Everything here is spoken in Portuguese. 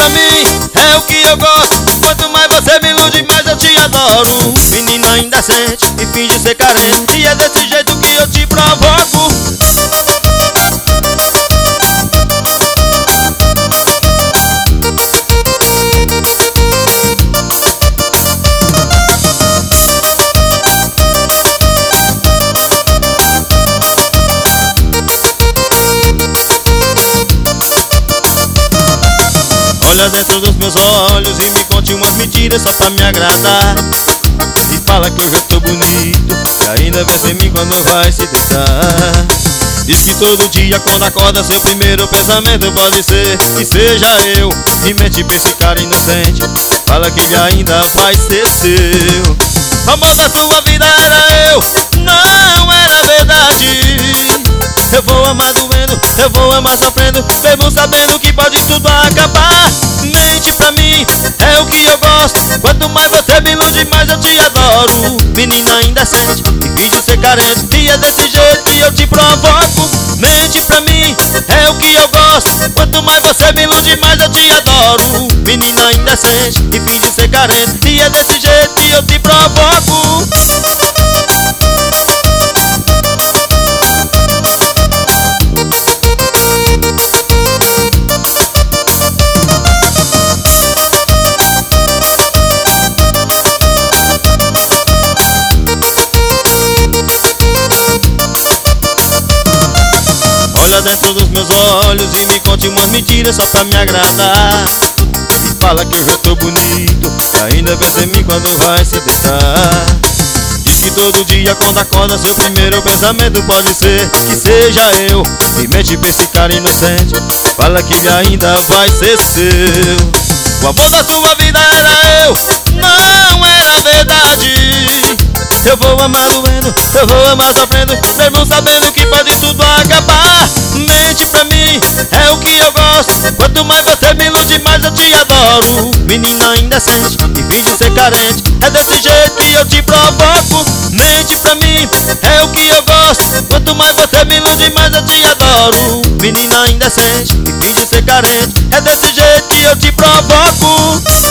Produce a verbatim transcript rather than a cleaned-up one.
pra mim é o que eu gosto. Quanto mais você me ilude, mais eu te adoro. Menina indecente e finge ser carente, e é desse jeito que eu te provoco. Olha dentro dos meus olhos e me conte umas mentiras só pra me agradar. E fala que hoje eu tô bonito e ainda pensa em mim quando vai se deitar. Diz que todo dia quando acorda seu primeiro pensamento pode ser que seja eu. E mente pra esse cara inocente, fala que ele ainda vai ser seu. O amor da sua vida era eu, não era verdade. Eu vou amar doendo, eu vou amar sofrendo, mesmo sabendo que pode tudo acabar. Mente pra mim, é o que eu gosto. Quanto mais você me ilude, mais eu te adoro. Menina indecente e finge ser carente, e é desse jeito que eu te provoco. Mente pra mim, é o que eu gosto. Quanto mais você me ilude, mais eu te adoro. Menina indecente e finge ser carente, e é desse jeito que eu te provoco. Olha dentro dos meus olhos e me conte umas mentiras só pra me agradar. E fala que hoje eu tô bonito e ainda pensa em mim quando vai se deitar. Diz que todo dia quando acorda seu primeiro pensamento pode ser que seja eu. E mente pra esse cara inocente, fala que ele ainda vai ser seu. O amor da sua vida era eu, não era verdade. Eu vou amar doendo, eu vou amar sofrendo, mesmo sabendo que pode tudo acabar. Mente pra mim, é o que eu gosto. Quanto mais você me ilude, mais eu te adoro. Menina indecente e finge ser carente, é desse jeito que eu te provoco. Mente pra mim, é o que eu gosto. Quanto mais você me ilude, mais eu te adoro. Menina indecente e finge ser carente, é desse jeito que eu te provoco.